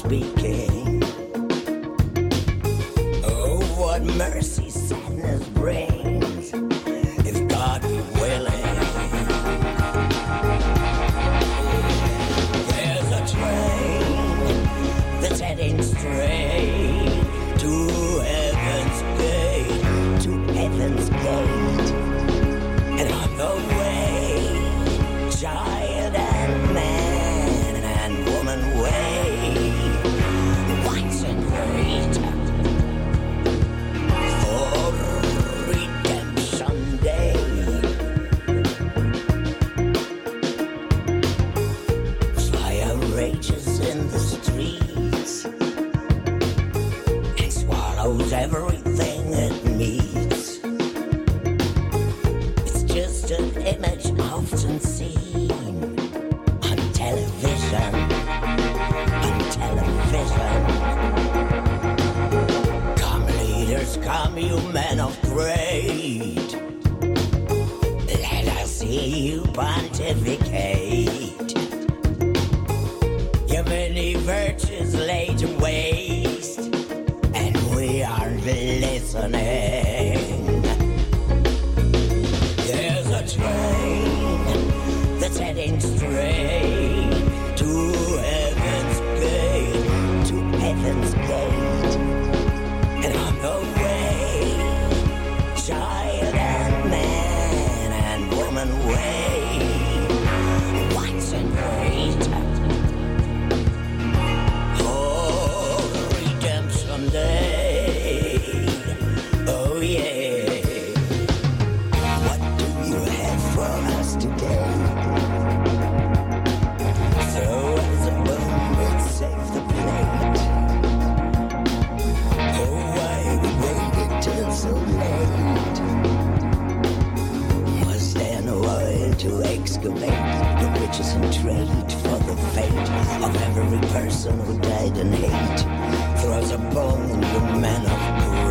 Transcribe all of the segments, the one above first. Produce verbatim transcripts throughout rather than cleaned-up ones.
speaking. Oh, what mercy sadness brings, if God be willing. There's a train that's heading straight to heaven's gate, to heaven's gate. And on the way, child and man and woman wait, watch and wait for redemption day. Fire rages in the streets and swallows everything it meets. It's just an image often seen on television, on television. Come leaders, come you men of great, let us hear you pontificate. Your many virtues laid to waste, and we are listening. There's a train that's heading straight to heaven's gate, to heaven's gate. And on the way, child and man and woman wait, watch and wait. Oh, redemption day, oh yeah. What do you have for us today? Throw us a bone and save the plate. Oh, why we waited till so late? Was there no oil to excavate the riches and trade for the fate of every person who died in hate? Throw us a bone, you men of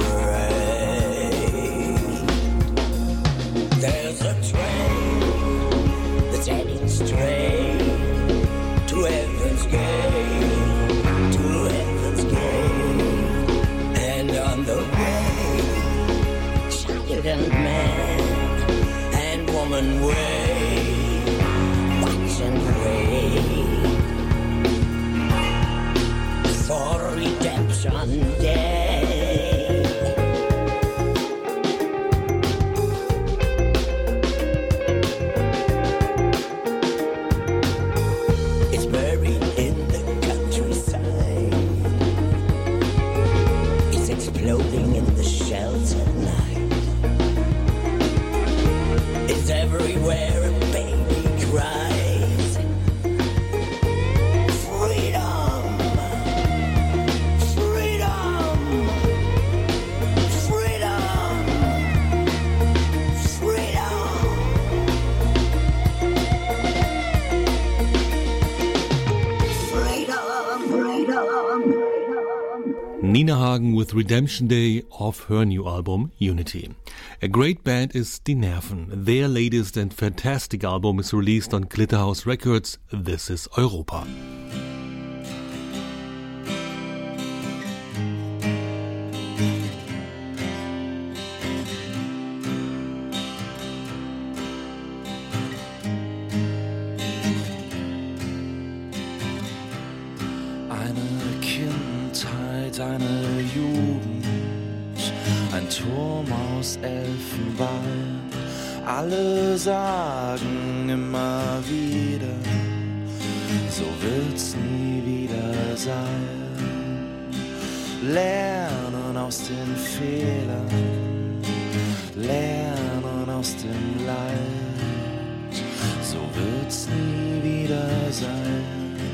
great. There's a train that's heading straight to heaven's gate, to heaven's gate. And on the way, child and man and woman wait, watch and wait for redemption day. It's buried in the countryside. It's exploding in the shells at night. It's everywhere a baby cries. Freedom! Freedom! Freedom! Freedom! Freedom! Freedom! Nina Hagen with Redemption Day off her new album Unity. A great band is Die Nerven. Their latest and fantastic album is released on Glitterhouse Records. This is Europa. Eine Kindheit, eine Jugend, ein Turm aus Elfenbein. Alle sagen immer wieder, so wird's nie wieder sein. Lernen aus den Fehlern, lernen aus dem Leid, so wird's nie wieder sein.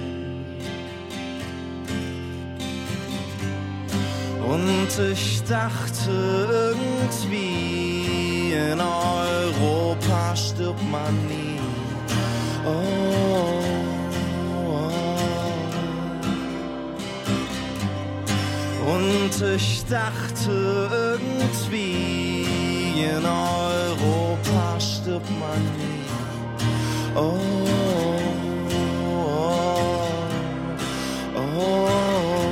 Und ich dachte irgendwie, in Europa stirbt man nie. Oh, oh. Und ich dachte irgendwie, in Europa stirbt man nie. Oh, oh, oh, oh.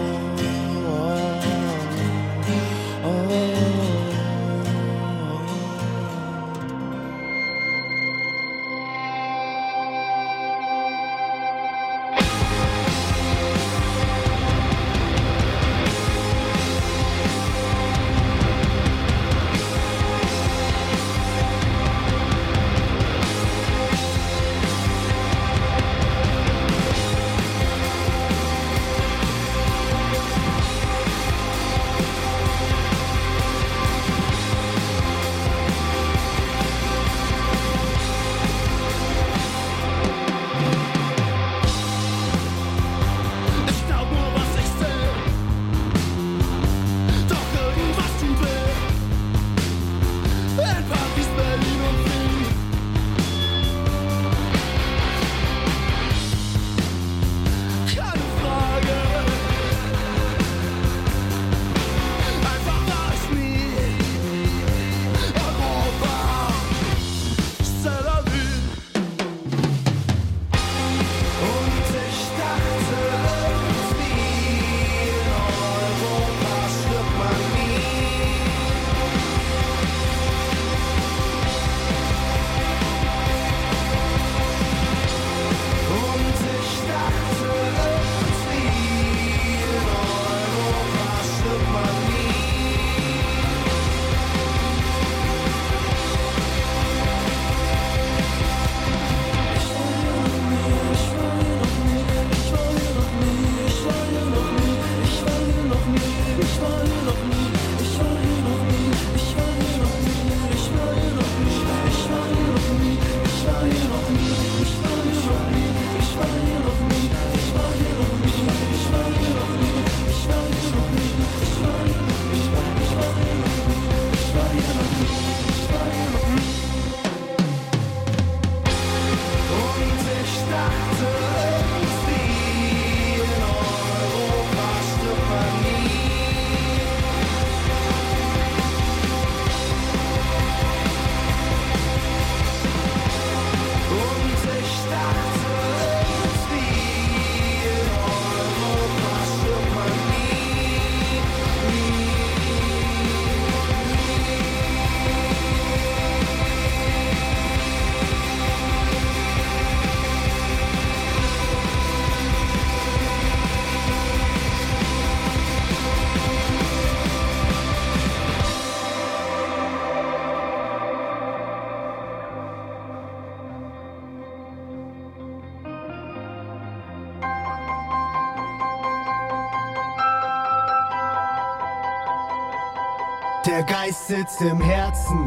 Der Geist sitzt im Herzen,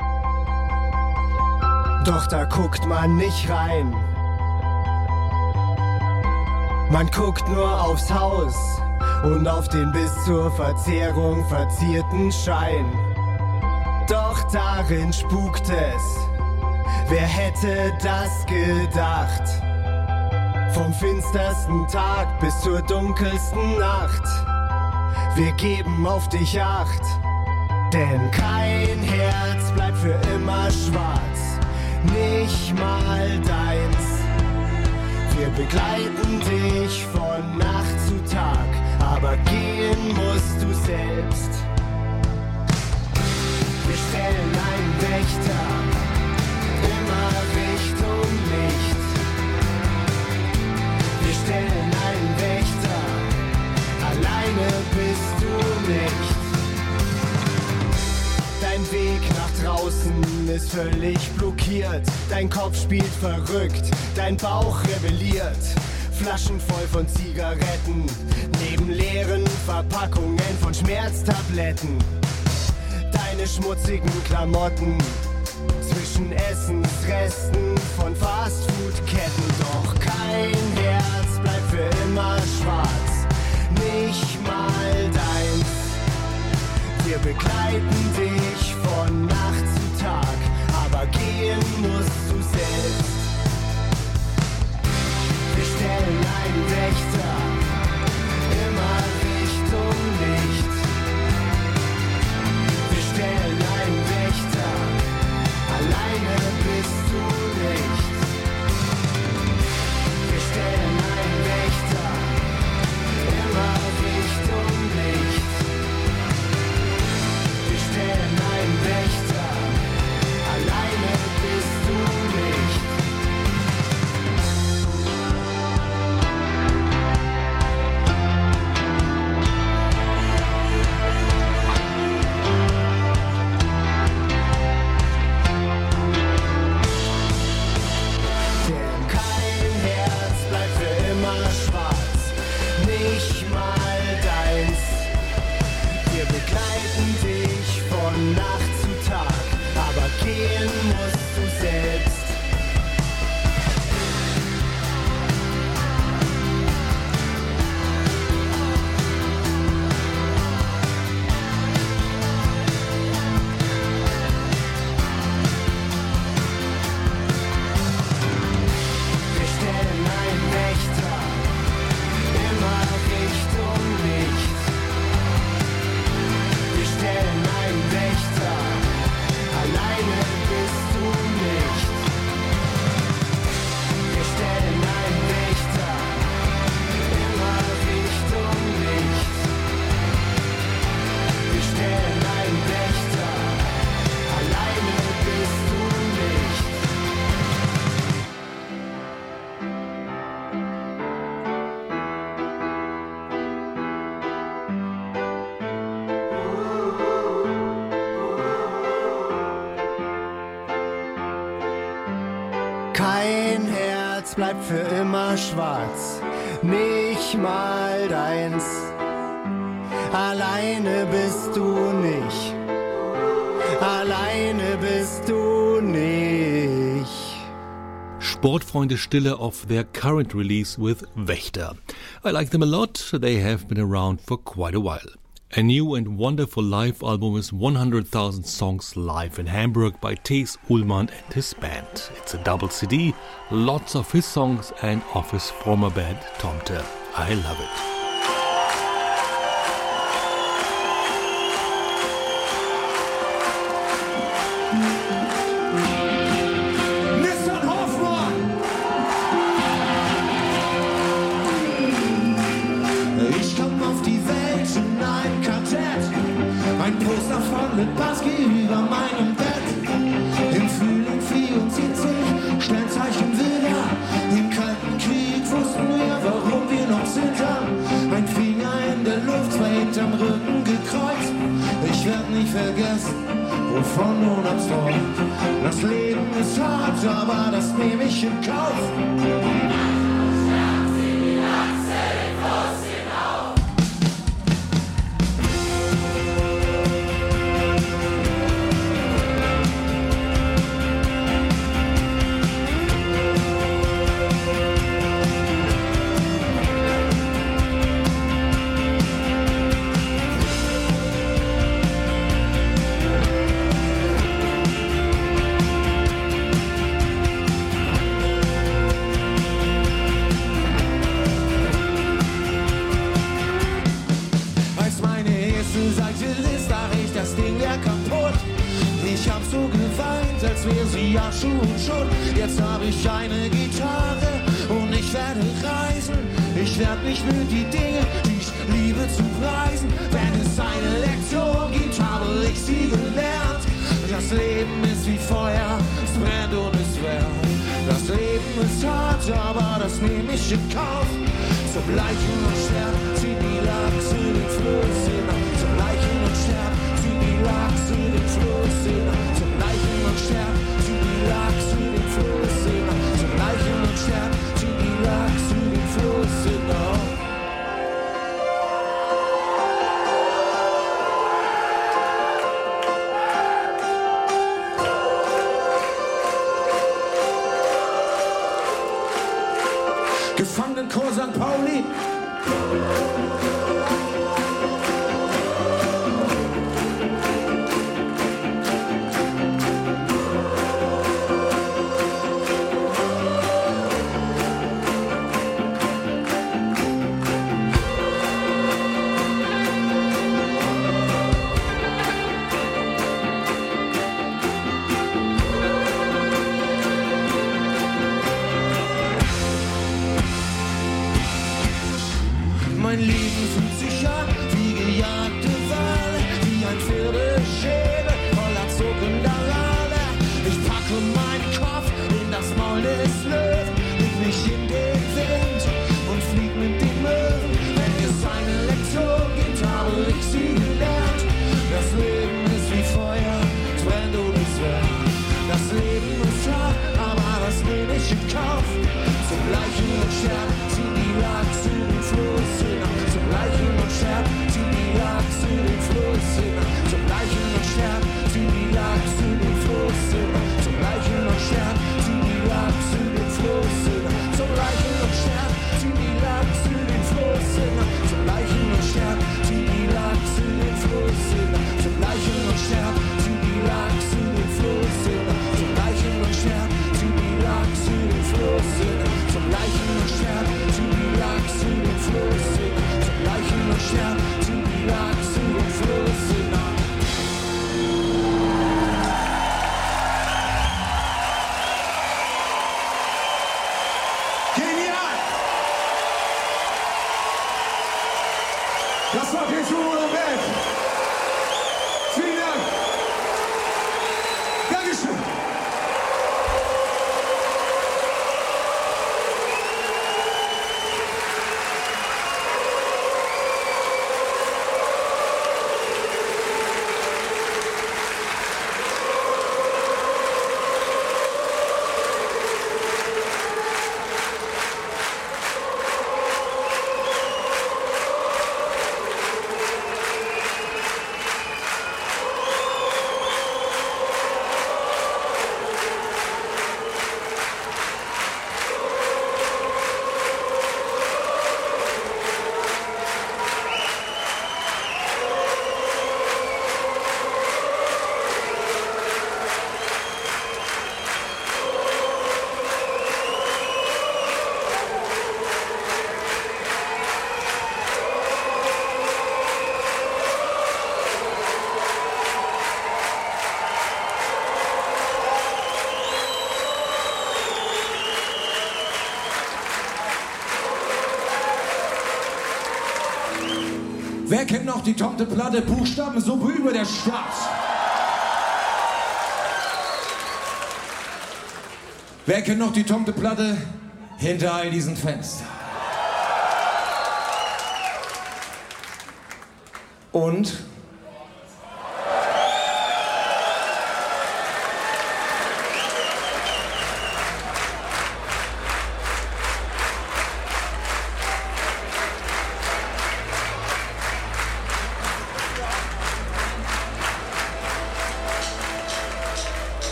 doch da guckt man nicht rein. Man guckt nur aufs Haus und auf den bis zur Verzehrung verzierten Schein. Doch darin spukt es, wer hätte das gedacht? Vom finstersten Tag bis zur dunkelsten Nacht, wir geben auf dich Acht. Denn kein Herz bleibt für immer schwarz, nicht mal deins. Wir begleiten dich von Nacht zu Tag, aber gehen musst du selbst. Wir stellen einen Wächter, immer Richtung Licht. Wir stellen einen Wächter, alleine bist du nicht. Dein Weg nach draußen ist völlig blockiert. Dein Kopf spielt verrückt, dein Bauch rebelliert. Flaschen voll von Zigaretten, neben leeren Verpackungen von Schmerztabletten. Deine schmutzigen Klamotten zwischen Essensresten von Fastfood-Ketten. Doch kein Herz bleibt für immer schwarz, nicht mal deins. Wir begleiten dich von Nacht zu Tag, aber gehen musst du selbst. Wir stellen einen Wächter, immer Richtung Licht. Wir stellen einen Wächter, alleine bist du nicht. Wir stellen einen Wächter, immer Richtung Licht. Wir stellen einen Wächter, alleine bist du nicht. Denn kein Herz bleibt für immer schwarz, nicht mal deins. Wir begleiten dich von Nacht zu Tag, aber gehen musst du selbst. Wir stellen einen Wächter, immer Richtung Licht. Wir stellen einen Wächter, alleine bist du nicht. Wir stellen einen Wächter, immer Richtung Licht. Wir stellen einen Wächter, alleine bist du nicht. Kein Herz bleibt für immer schwarz, nicht mal deins. Alleine bist du nicht, alleine bist du nicht. Sportfreunde Stille of their current release with Wächter. I like them a lot, they have been around for quite a while. A new and wonderful live album is one hundred thousand Songs Live in Hamburg by Thees Ullmann and his band. It's a double C D, lots of his songs and of his former band Tomte. I love it. Nissan Hoffmann! Ich komm auf die Welt in ein Quartett, ein Poster von Litbarski über meinem Bett. Im Frühling vierundsiebzig, Sternzeichen Widder, im Kalten Krieg wussten wir, warum wir noch zittern. Ein Finger in der Luft, zwei hinterm Rücken gekreuzt. Ich werd nicht vergessen, wovon du das träumst. Das Leben ist hart, aber das nehme ich in Kauf. als wäre sie ja schon schon. Jetzt habe ich eine Gitarre und ich werde reisen. Ich werde mich für die Dinge, die ich liebe, zu preisen. Wenn es eine Lektion gibt, habe ich sie gelernt. Das Leben ist wie Feuer, es brennt und es wärmt. Das Leben ist hart, aber das nehme ich in Kauf. Zum Leichen und Sterben ziehen die Lachse den Fluss hinab. Zum Leichen und Sterben ziehen die Lachse den Fluss hinab. Zum Leichen und Sterben ziehen die Lachse den Fluss hinab. Zum Leichen und Sterben ziehen die Lachse den Fluss hinab. Gefangenenchor Sankt Pauli. Mein Leben fühlt sich an wie gejagte Wale, wie ein Pferdeschädel voller zuckender Rale. Ich packe meinen Kopf in das Maul des Löwen, leg mich in den Wind und flieg mit den Möwen. Wenn es eine Lektion gibt, habe ich sie gelernt. Das Leben ist wie Feuer, es brennt und es wärmt. Das Leben ist hart, aber das nehme ich in Kauf. Zum Leichen und Sterben ziehen die Lachse den Fluss hinab. Zum Leichen und Sterben ziehen die Lachse den Fluss hinab. Zum Leichen und Sterben ziehen die Lachse den Fluss hinab. Zum Leichen und Sterben ziehen die Lachse den Fluss hinab. Zum Leichen und Sterben ziehen die Lachse den Fluss hinab. Zum Leichen und Sterben ziehen die Lachse den Fluss hinab. Zum Leichen und Sterben ziehen die Lachse den Fluss hinab. Zum Leichen und Sterben ziehen die Lachse den Fluss hinab. Zum Leichen und Sterben ziehen die Lachse den Fluss hinab. Zum Leichen und Sterben ziehen die Lachse den Fluss hinab. Genial! Das war Petro und Band. Vielen Dank. Dankeschön. Wer kennt noch die Tomte Platte Buchstaben so über der Stadt? Wer kennt noch die Tomte Platte hinter all diesen Fenstern? Und?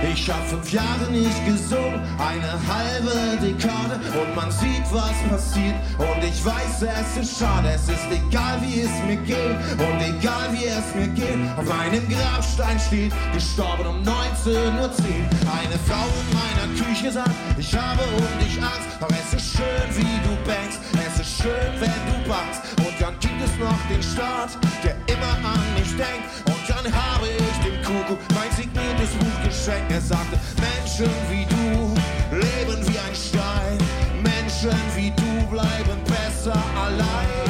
Ich hab fünf Jahre nicht gesungen, eine halbe Dekade und man sieht, was passiert und ich weiß, es ist schade. Es ist egal, wie es mir geht und egal, wie es mir geht. Auf meinem Grabstein steht, gestorben um neunzehn Uhr zehn. Eine Frau in meiner Küche sagt, ich habe um dich Angst, aber es ist schön, wie du bangst, es ist schön, wenn du bangst. Und dann gibt es noch den Staat, der immer an mich denkt. Und dann habe ich dem Kuckuck mein signiertes Buch geschenkt. Er sagte, Menschen wie du leben wie ein Stein, Menschen wie du bleiben besser allein.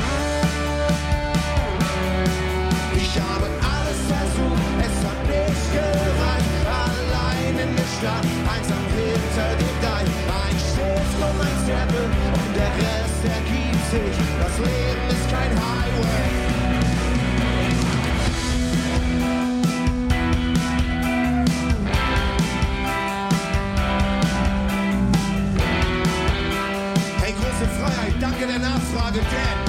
Ich habe alles versucht, es hat nicht gereicht. Allein in der Stadt, einsam hinter dem Deich. Ein Stift und ein Zettel und der Rest ergibt sich. Das Leben ist kein Highway. Danke der Nachfrage, denn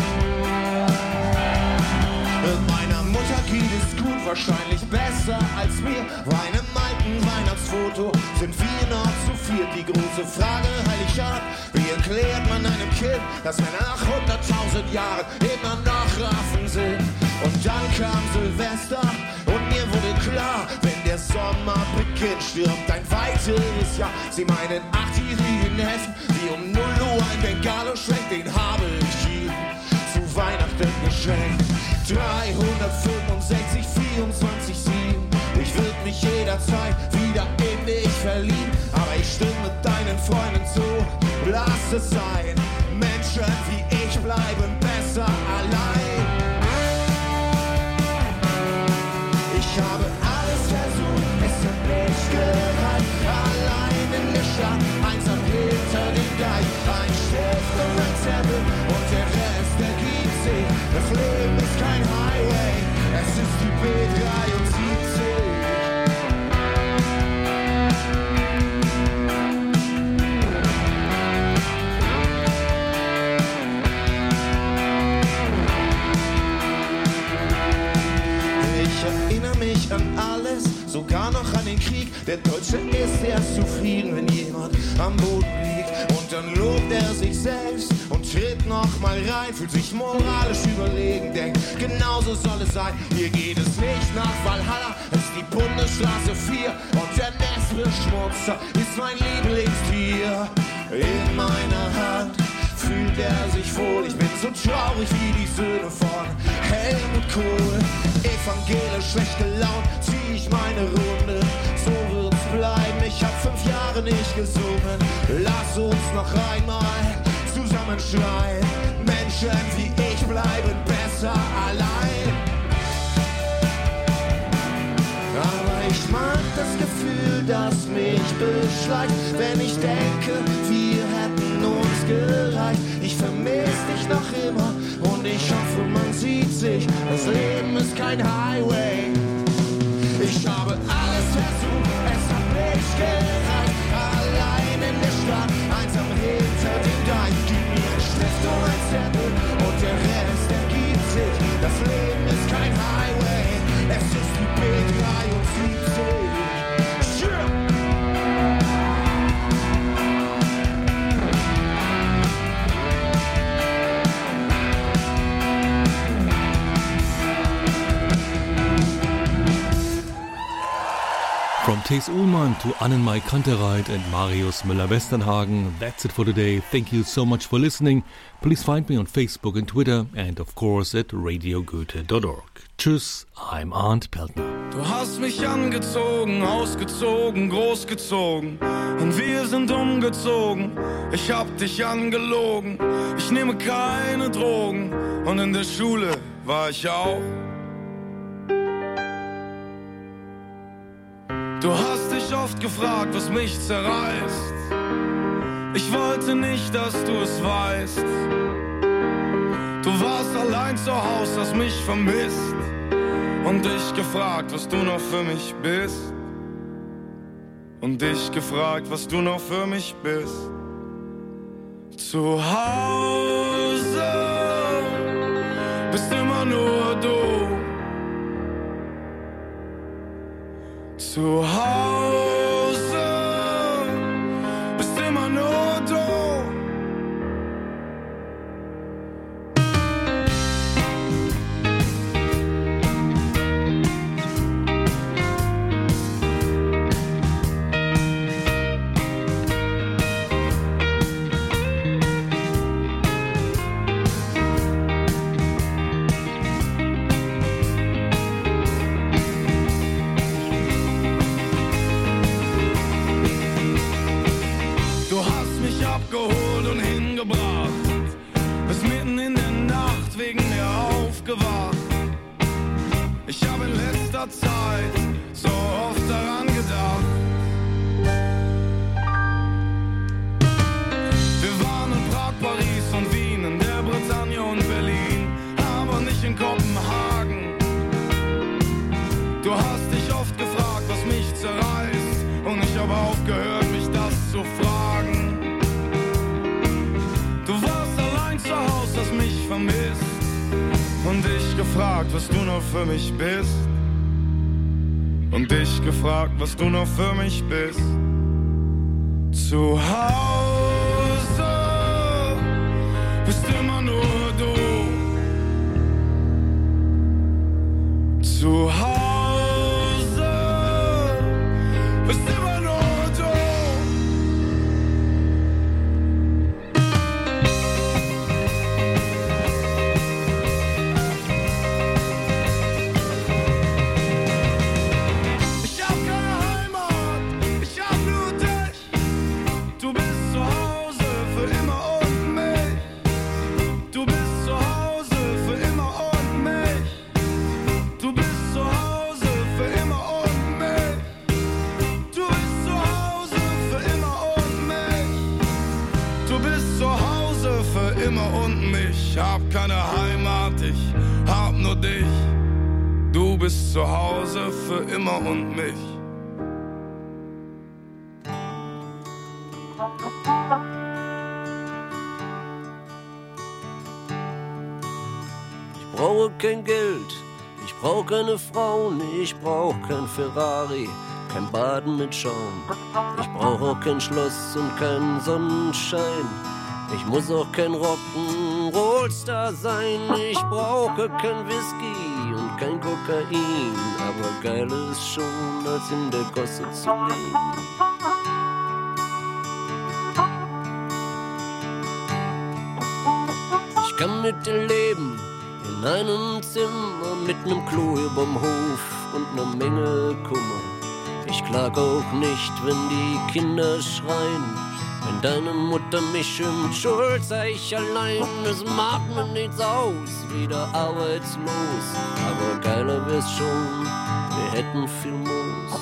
meiner Mutter geht es gut, wahrscheinlich besser als mir. Bei einem alten Weihnachtsfoto sind wir noch zu viert. Die große Frage Heiligabend, wie erklärt man einem Kind, dass wir nach hunderttausend Jahren immer noch Affen sind? Und dann kam Silvester und mir wurde klar, wenn der Sommer beginnt, stirbt ein weiteres Jahr. Sie meinen achtjährigen Neffen, die um null Uhr ein Bengalo schwenkt, den habe ich ihm zu Weihnachten geschenkt. dreihundertfünfundsechzig, vierundzwanzig, sieben. Ich würd mich jederzeit wieder in dich verlieben, aber ich stimme mit deinen Freunden zu, lass es sein. Menschen wie ich bleiben besser allein. Ich habe alles versucht, es hat nicht gereicht. Allein in der Stadt, einsam hinter dem Deich. Ein Stift und ein Zettel und der Rest ergibt sich. Das Leben ist kein Highway, es ist die B dreiundsiebzig. Ich erinnere mich an alles, sogar noch an den Krieg. Der Deutsche ist erst zufrieden, wenn jemand am Boden liegt. Und dann lobt er sich selbst und tritt noch mal rein, fühlt sich moralisch überlegen, denkt, genauso soll es sein. Hier geht es nicht nach Valhalla, es ist die Bundesstraße vier. Und der Nestbeschmutzer ist mein Lieblingstier. In meiner Hand fühlt er sich wohl. Ich bin so traurig wie die Söhne von Helmut Kohl. Evangelisch schlecht gelaunt zieh ich meine Runde. So wird's bleiben, ich hab fünf Jahre nicht gesungen. Lass uns noch einmal zusammen schreien. Menschen wie ich bleiben besser allein. Aber ich mag das Gefühl, das mich beschleicht, wenn ich denke, wir hätten uns gereicht. Ich vermiss dich noch immer und ich hoffe, man sieht sich. Das Leben ist kein Highway. Ich habe alles versucht, es hat nicht gereicht. Allein in der Stadt, einsam hinter dem Deich. Gib mir einen Stift und ein Zettel und der Rest ergibt sich. Das Leben ist kein Highway, es ist die B dreiundsiebzig. From Thees Uhlmann to Annenmai Kantereit and Marius Müller-Westernhagen, that's it for today. Thank you so much for listening. Please find me on Facebook and Twitter and of course at radio goethe dot org. Tschüss, I'm Arndt Peltner. Du hast mich angezogen, ausgezogen, großgezogen und wir sind umgezogen. Ich hab dich angelogen, ich nehme keine Drogen und in der Schule war ich auch. Du hast dich oft gefragt, was mich zerreißt. Ich wollte nicht, dass du es weißt. Du warst allein zu Haus, hast mich vermisst und dich gefragt, was du noch für mich bist. Und dich gefragt, was du noch für mich bist. Zu Hause bist immer nur du. Zu Hause hab aufgehört, mich das zu fragen. Du warst allein zu Haus, hast mich vermisst und dich gefragt, was du noch für mich bist. Und dich gefragt, was du noch für mich bist. Zu Hause bist immer nur du. Zu Hause bist immer nur du. Ich hab keine Heimat, ich hab nur dich. Du bist zu Hause für immer und mich. Du bist zu Hause für immer und mich. Du bist zu Hause für immer und mich. Du bist zu Hause für immer und mich. Du bist zu Hause für immer und mich. Hab keine Heimat, ich hab nur dich. Du bist zu Hause für immer und mich. Ich brauche kein Geld, ich brauche keine Frauen, ich brauche kein Ferrari, kein Baden mit Schaum. Ich brauche auch kein Schloss und keinen Sonnenschein. Ich muss auch kein Rock'n'Roll-Star sein. Ich brauche kein Whisky und kein Kokain. Aber geil ist schon, als in der Gosse zu leben. Ich kann mit dir leben in einem Zimmer mit nem Klo überm Hof und ner Menge Kummer. Ich klag auch nicht, wenn die Kinder schreien. Wenn deine Mutter mich schimpft, schuld sei ich allein. Es macht mir nichts aus, wieder arbeitslos. Aber geiler wär's schon, wir hätten viel Moos.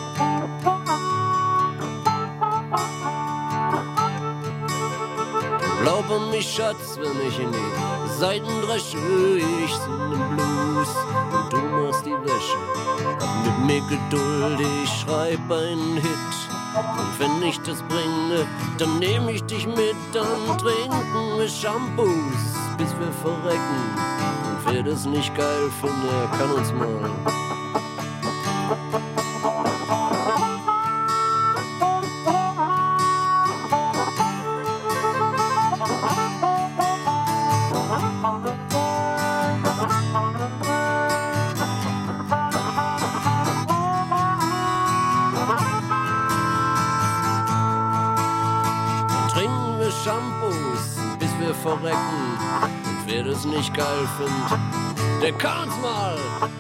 Glaub an mich, Schatz, wenn ich in die Seiten dresche. Ich sing den Blues und du machst die Wäsche. Hab mit mir Geduld, ich schreib einen Hit. Und wenn ich das bringe, dann nehm ich dich mit. Dann trinken wir Shampoos, bis wir verrecken. Und wer das nicht geil findet, der kann uns mal Shampoos, bis wir verrecken. Und wer das nicht geil findet, der kann's mal.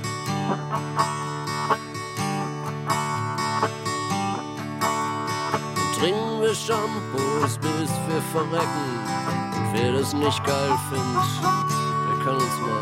Und trinken wir Shampoos, bis wir verrecken. Und wer das nicht geil findet, der kann uns mal.